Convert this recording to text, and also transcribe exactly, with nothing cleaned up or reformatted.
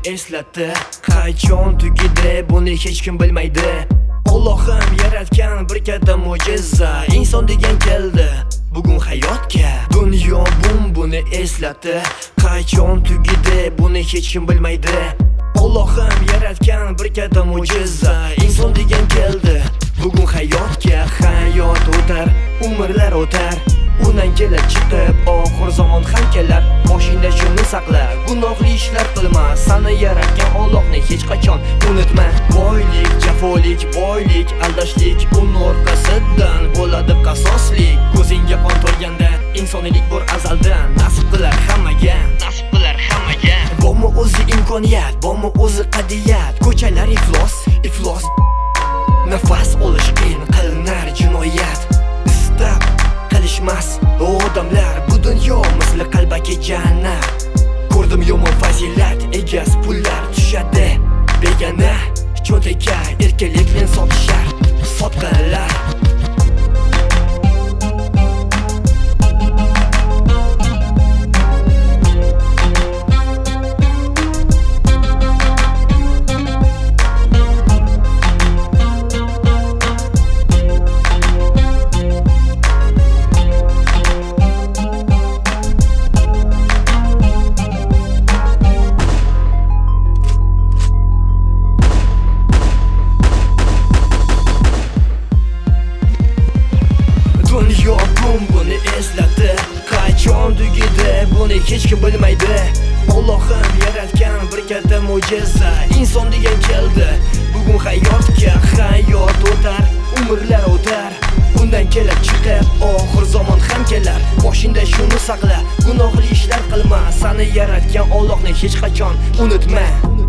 eslatdi. Qachon tugidi buni hech kim bilmaydi. Allohim yaratgan bir katta mo'jiza. Inson degan keldi bugun hayotga. Dunyo bum buni eslatdi. Qachon tugidi buni hech kim bilmaydi. Allohim yaratgan bir katta mo'jiza. Inson degan keldi bugun hayotga. Hayot o'tar, umrlar o'tar. Undan kelib chiqib oxir zamon ham kelar. Boshingda shuni saqla, gunohli ishlar qilma. Seni yaratgan Allohni hech qachon unutma. Boylik, jafolik, boylik, aldashlik, uning orqasidan bo'ladi qasoslik. Ko'zingga qon to'lganda insoniylik bor azaldan. Nasib qilar hammaga, nasib qilar hammaga. Bormi o'zi imkoniyat, bormi o'zi qadiyat. Ko'chalar iflos, iflos. Nafas olish qiyin, qilinar jinoyat. Istab qilishmas odamlar. Bu dunyo misli qalbaki jannat. Ko'rdim yomon fazilat, egas pullar tushadi begona. Cho'ntakka erkinlikni sotishar, sotqinlar. Dunyo bum buni eslatdi. Qachon tugidi buni hech kim bilmaydi. Allohim yaratgan bir katta mo'jiza. Inson degan keldi bugun hayotga. Hayot o'tar, umrlar o'tar. Undan kelib chiqib oxir zamon ham kelar. Boshingda shuni saqla, gunohli ishlar qilma. Seni yaratgan Allohni hech qachon unutma.